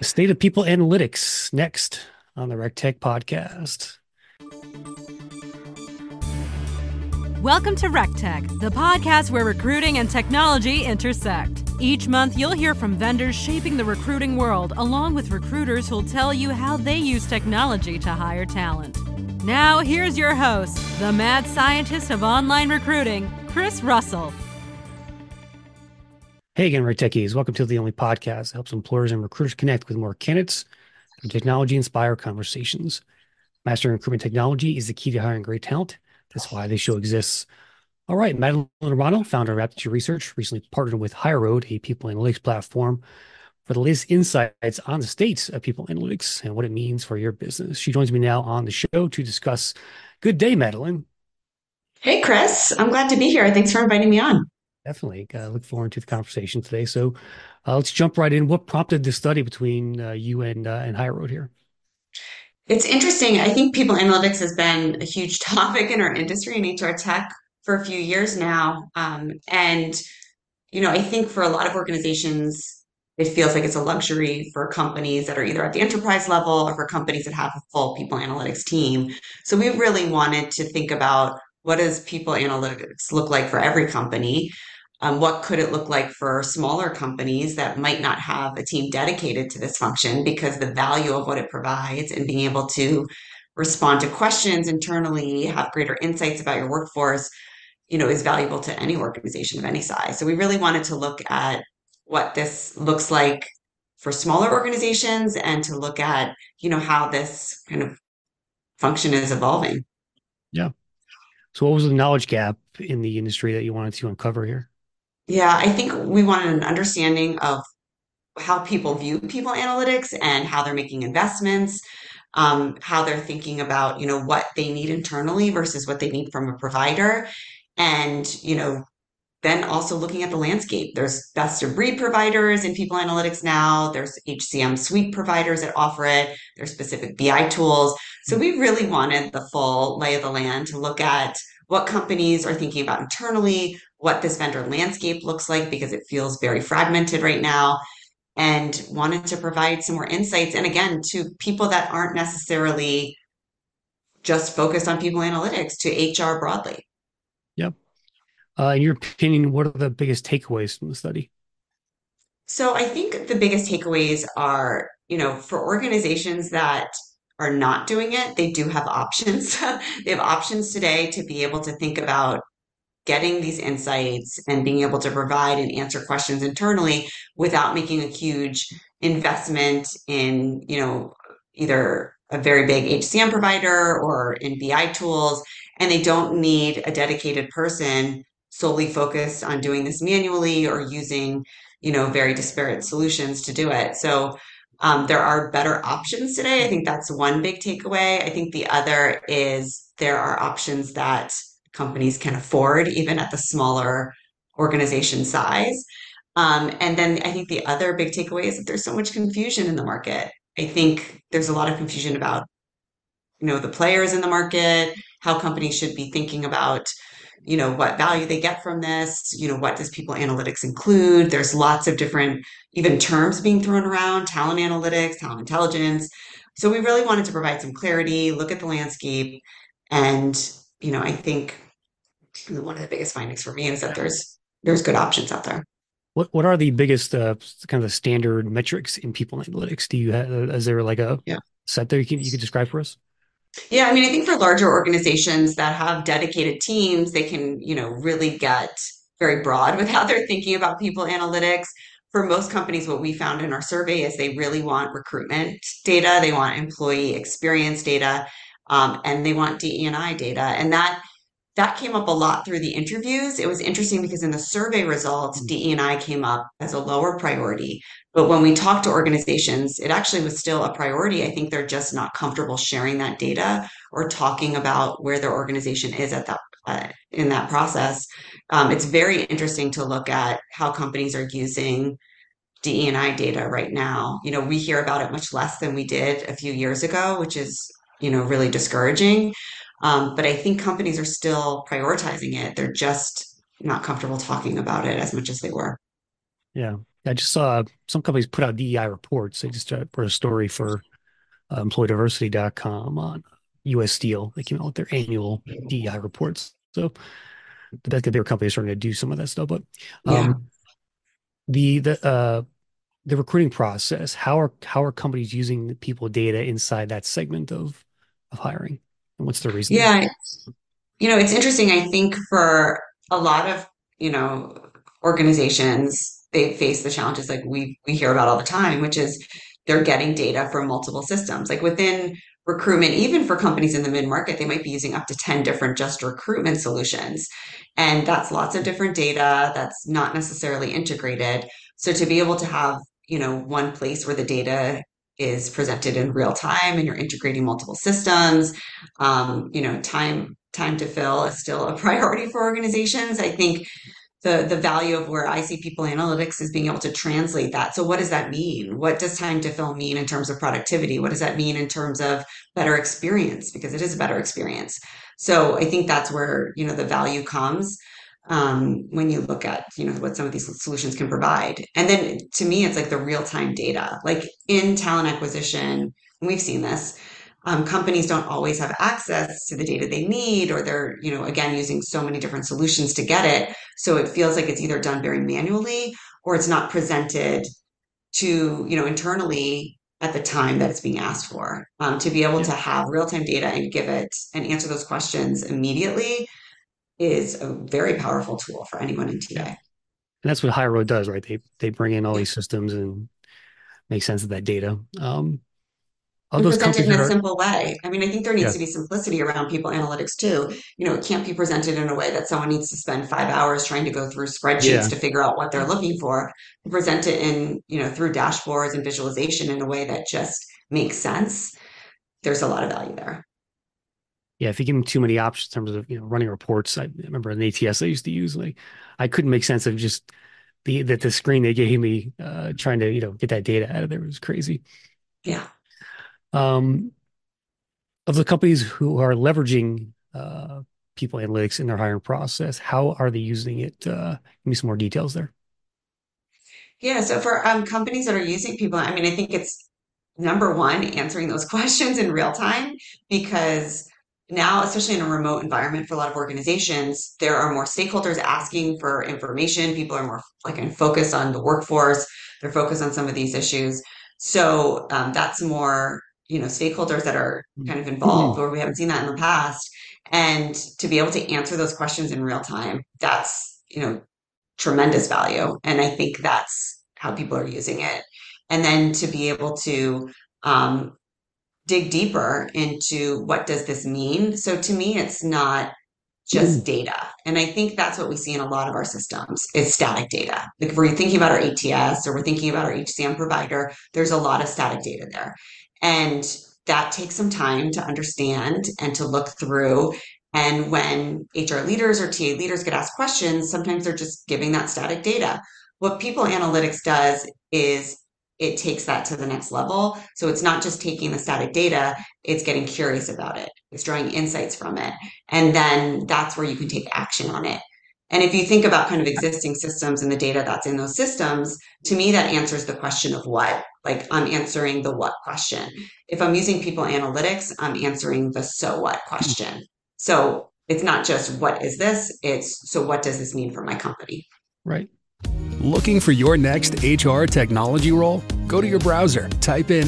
The state of people analytics next on the RecTech podcast. Welcome to RecTech, the podcast where recruiting and technology intersect. Each month, you'll hear from vendors shaping the recruiting world, along with recruiters who'll tell you how they use technology to hire talent. Now, here's your host, the mad scientist of online recruiting, Chris Russell. Hey again, RecTechies. Welcome to the only podcast that helps employers and recruiters connect with more candidates and technology-inspired conversations. Mastering recruitment technology is the key to hiring great talent. That's why this show exists. All right, Madeline Romano, founder of Aptitude Research, recently partnered with HireRoad, a people analytics platform, for the latest insights on the state of people analytics and what it means for your business. She joins me now on the show to discuss. Good day, Madeline. Hey, Chris. I'm glad to be here. Thanks for inviting me on. Definitely. Look forward to the conversation today. So let's jump right in. What prompted this study between you and HireRoad here? It's interesting. I think people analytics has been a huge topic in our industry in HR tech for a few years now. I think for a lot of organizations, it feels like it's a luxury for companies that are either at the enterprise level or for companies that have a full people analytics team. So we really wanted to think about what does people analytics look like for every company? What could it look like for smaller companies that might not have a team dedicated to this function because the value of what it provides and being able to respond to questions internally, have greater insights about your workforce, is valuable to any organization of any size. So we really wanted to look at what this looks like for smaller organizations and to look at, how this kind of function is evolving. Yeah. So what was the knowledge gap in the industry that you wanted to uncover here? Yeah, I think we wanted an understanding of how people view people analytics and how they're making investments, how they're thinking about, what they need internally versus what they need from a provider. And, then also looking at the landscape. There's best of breed providers in people analytics now. There's HCM suite providers that offer it. There's specific BI tools. So we really wanted the full lay of the land to look at what companies are thinking about internally, what this vendor landscape looks like, because it feels very fragmented right now, and wanted to provide some more insights. And again, to people that aren't necessarily just focused on people analytics, to HR broadly. Yep. In your opinion, what are the biggest takeaways from the study? So I think the biggest takeaways are, for organizations that are not doing it, they do have options. They have options today to be able to think about getting these insights and being able to provide and answer questions internally without making a huge investment in, either a very big HCM provider or in BI tools. And they don't need a dedicated person solely focused on doing this manually or using, very disparate solutions to do it. So there are better options today. I think that's one big takeaway. I think the other is there are options that companies can afford, even at the smaller organization size. And then I think the other big takeaway is that there's so much confusion in the market. I think there's a lot of confusion about, the players in the market, how companies should be thinking about, what value they get from this, what does people analytics include? There's lots of different, even terms being thrown around, talent analytics, talent intelligence. So we really wanted to provide some clarity, look at the landscape, and, I think one of the biggest findings for me is that there's good options out there. What are the biggest kind of the standard metrics in people analytics? Do you have, is there like a Yeah. set there you could describe for us? Yeah, I mean, I think for larger organizations that have dedicated teams, they can, really get very broad with how they're thinking about people analytics. For most companies, what we found in our survey is they really want recruitment data, they want employee experience data, and they want DE&I data. And that came up a lot through the interviews. It was interesting because in the survey results, DE&I came up as a lower priority. But when we talked to organizations, it actually was still a priority. I think they're just not comfortable sharing that data or talking about where their organization is at that in that process. It's very interesting to look at how companies are using DE&I data right now. We hear about it much less than we did a few years ago, which is, really discouraging. But I think companies are still prioritizing it. They're just not comfortable talking about it as much as they were. Yeah. I just saw some companies put out DEI reports. They just wrote a story for employdiversity.com on US Steel. They came out with their annual DEI reports. So the fact that bigger companies starting to do some of that stuff. But Yeah. um, the the uh, the recruiting process, how are companies using the people data inside that segment of hiring, and what's the reasoning? Yeah. It's interesting. I think for a lot of, you know, organizations, they face the challenges like we hear about all the time, which is they're getting data from multiple systems. Like within recruitment, even for companies in the mid-market, they might be using up to 10 different just recruitment solutions. And that's lots of different data that's not necessarily integrated. So to be able to have, one place where the data is presented in real time and you're integrating multiple systems, time to fill is still a priority for organizations. I think the value of where I see people analytics is being able to translate that. So what does that mean? What does time to fill mean in terms of productivity? What does that mean in terms of better experience? Because it is a better experience. So I think that's where, the value comes when you look at, what some of these solutions can provide. And then to me, it's like the real-time data. Like in talent acquisition, and we've seen this, companies don't always have access to the data they need, or they're, again, using so many different solutions to get it. So it feels like it's either done very manually or it's not presented to, internally at the time that it's being asked for. To be able Yeah, to have real-time data and give it and answer those questions immediately is a very powerful tool for anyone in yeah. TA. And that's what HireRoad does, right? They bring in all Yeah. these systems and make sense of that data. Of And those present it companies in that a are, simple way. I mean, I think there needs yeah, to be simplicity around people analytics too. It can't be presented in a way that someone needs to spend 5 hours trying to go through spreadsheets yeah, to figure out what they're looking for. Present it in, through dashboards and visualization in a way that just makes sense. There's a lot of value there. yeah. If you give them too many options in terms of running reports, I remember an ATS I used to use. Like, I couldn't make sense of just the screen they gave me trying to get that data out of there. It was crazy. Yeah. Um, of the companies who are leveraging people analytics in their hiring process, how are they using it? Give me some more details there. Yeah, so for companies that are using people, I mean, I think it's number one, answering those questions in real time, because now, especially in a remote environment for a lot of organizations, there are more stakeholders asking for information. People are more like focused on the workforce. They're focused on some of these issues. So that's more, stakeholders that are kind of involved, where we haven't seen that in the past. And to be able to answer those questions in real time, that's, tremendous value. And I think that's how people are using it. And then to be able to um, dig deeper into what does this mean? So to me, it's not just data. And I think that's what we see in a lot of our systems is static data. Like if we're thinking about our ATS or we're thinking about our HCM provider, there's a lot of static data there. And that takes some time to understand and to look through. And when HR leaders or TA leaders get asked questions, sometimes they're just giving that static data. What People Analytics does is it takes that to the next level. So it's not just taking the static data, it's getting curious about it. It's drawing insights from it. And then that's where you can take action on it. And if you think about kind of existing systems and the data that's in those systems, to me, that answers the question of what. Like I'm answering the what question. If I'm using people analytics, I'm answering the so what question. So it's not just what is this, it's so what does this mean for my company? Right. Looking for your next HR technology role? Go to your browser, type in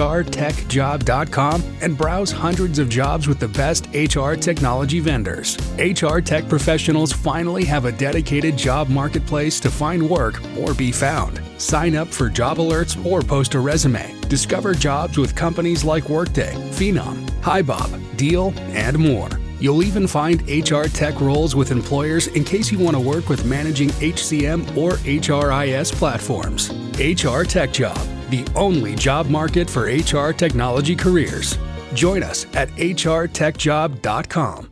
hrtechjob.com, and browse hundreds of jobs with the best HR technology vendors. HR tech professionals finally have a dedicated job marketplace to find work or be found. Sign up for job alerts or post a resume. Discover jobs with companies like Workday, Phenom, HiBob, Deal, and more. You'll even find HR tech roles with employers in case you want to work with managing HCM or HRIS platforms. HR Tech Job, the only job market for HR technology careers. Join us at hrtechjob.com.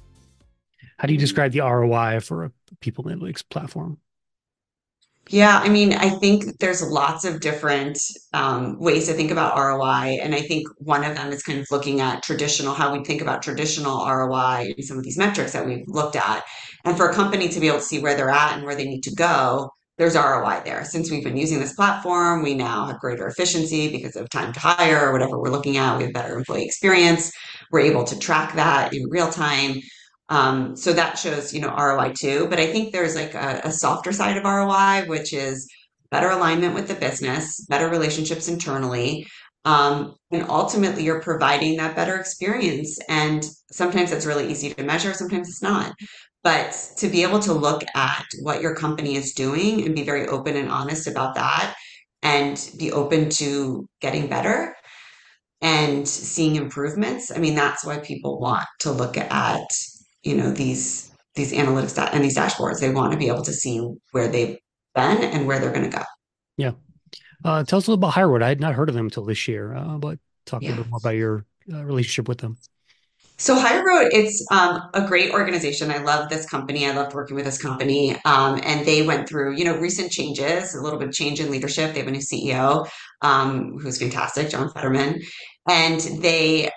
How do you describe the ROI for a people analytics platform? Yeah, I mean, I think there's lots of different ways to think about ROI. And I think one of them is kind of looking at how we think about traditional ROI and some of these metrics that we've looked at. And for a company to be able to see where they're at and where they need to go, there's ROI there. Since we've been using this platform, we now have greater efficiency because of time to hire or whatever we're looking at. We have better employee experience. We're able to track that in real time. So that shows, ROI too. But I think there's like a softer side of ROI, which is better alignment with the business, better relationships internally. And ultimately, you're providing that better experience. And sometimes it's really easy to measure, sometimes it's not. But to be able to look at what your company is doing and be very open and honest about that and be open to getting better and seeing improvements, I mean, that's why people want to look at, these analytics and these dashboards. They want to be able to see where they've been and where they're going to go. Yeah. Tell us a little about HireRoad. I had not heard of them until this year, but talk a Yeah. little bit more about your relationship with them. So HireRoad, it's a great organization. I love this company. I loved working with this company. And they went through, recent changes, a little bit of change in leadership. They have a new CEO who's fantastic, John Fetterman. And they,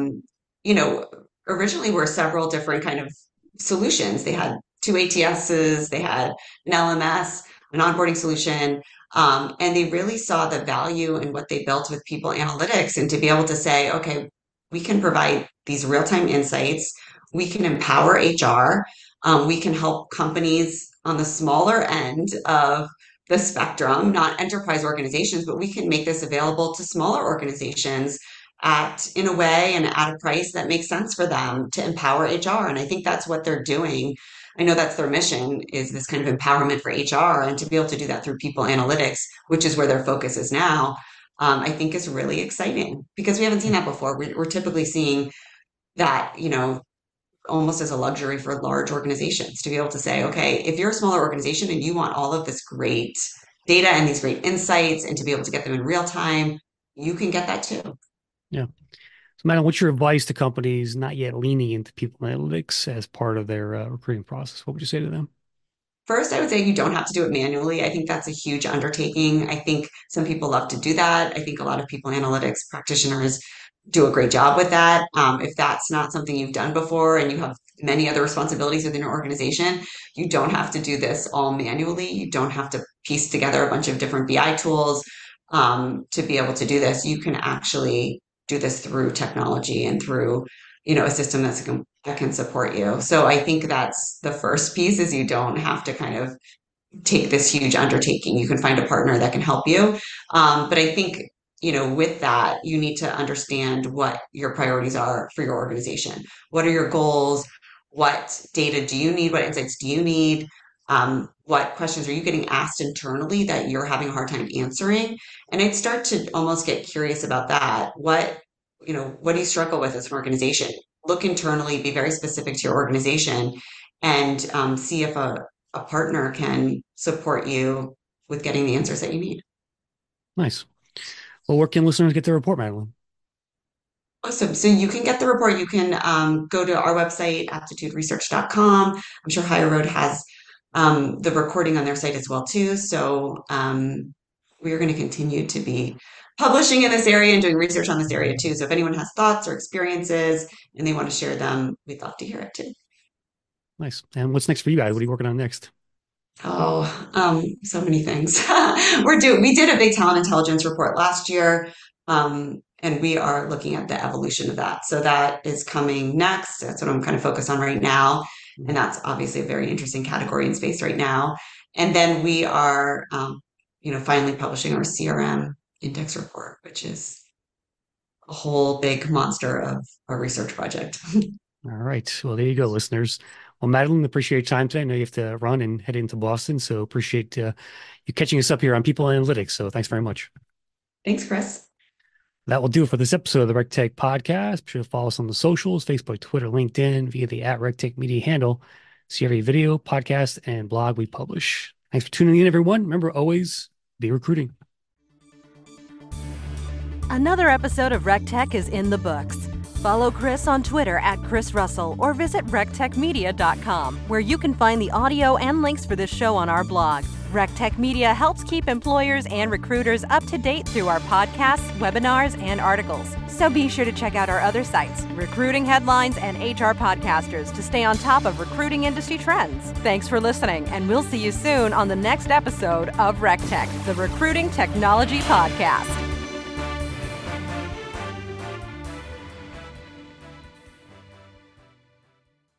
originally were several different kind of solutions. They had two ATSs, they had an LMS, an onboarding solution. And they really saw the value in what they built with people analytics and to be able to say, okay, we can provide these real-time insights. We can empower HR. We can help companies on the smaller end of the spectrum, not enterprise organizations, but we can make this available to smaller organizations in a way and at a price that makes sense for them to empower HR. And I think that's what they're doing. I know that's their mission, is this kind of empowerment for HR, and to be able to do that through people analytics, which is where their focus is now. I think is really exciting because we haven't seen that before. We're typically seeing that, almost as a luxury for large organizations to be able to say, okay, if you're a smaller organization and you want all of this great data and these great insights and to be able to get them in real time, you can get that too. Yeah. So, Madeline, what's your advice to companies not yet leaning into people analytics as part of their recruiting process? What would you say to them? First, I would say you don't have to do it manually. I think that's a huge undertaking. I think some people love to do that. I think a lot of people analytics practitioners do a great job with that. If that's not something you've done before and you have many other responsibilities within your organization, you don't have to do this all manually. You don't have to piece together a bunch of different BI tools to be able to do this. You can actually do this through technology and through, a system that can support you. So I think that's the first piece, is you don't have to kind of take this huge undertaking. You can find a partner that can help you. But I think, with that, you need to understand what your priorities are for your organization. What are your goals? What data do you need? What insights do you need? What questions are you getting asked internally that you're having a hard time answering? And I'd start to almost get curious about that. What do you struggle with as an organization? Look internally, be very specific to your organization, and see if a partner can support you with getting the answers that you need. Nice. Well, where can listeners get the report, Madeline? Awesome. So you can get the report. You can go to our website, aptituderesearch.com. I'm sure HireRoad has the recording on their site as well too. So we are going to continue to be publishing in this area and doing research on this area too. So if anyone has thoughts or experiences and they want to share them, we'd love to hear it too. Nice. And what's next for you guys? What are you working on next? Oh, so many things. We did a big talent intelligence report last year, and we are looking at the evolution of that. So that is coming next. That's what I'm kind of focused on right now. And that's obviously a very interesting category in space right now. And then we are, finally publishing our CRM index report, which is a whole big monster of a research project. All right. Well, there you go, listeners. Well, Madeline, appreciate your time today. I know you have to run and head into Boston, so appreciate you catching us up here on People Analytics. So thanks very much. Thanks, Chris. That will do it for this episode of the RecTech Podcast. Be sure to follow us on the socials, Facebook, Twitter, LinkedIn, via the @RecTech Media handle. See every video, podcast, and blog we publish. Thanks for tuning in, everyone. Remember, always be recruiting. Another episode of RecTech is in the books. Follow Chris on Twitter @ChrisRussell or visit rectechmedia.com, where you can find the audio and links for this show on our blog, RecTech Media helps keep employers and recruiters up to date through our podcasts, webinars, and articles. So be sure to check out our other sites, Recruiting Headlines and HR Podcasters, to stay on top of recruiting industry trends. Thanks for listening, and we'll see you soon on the next episode of RecTech, the Recruiting Technology Podcast.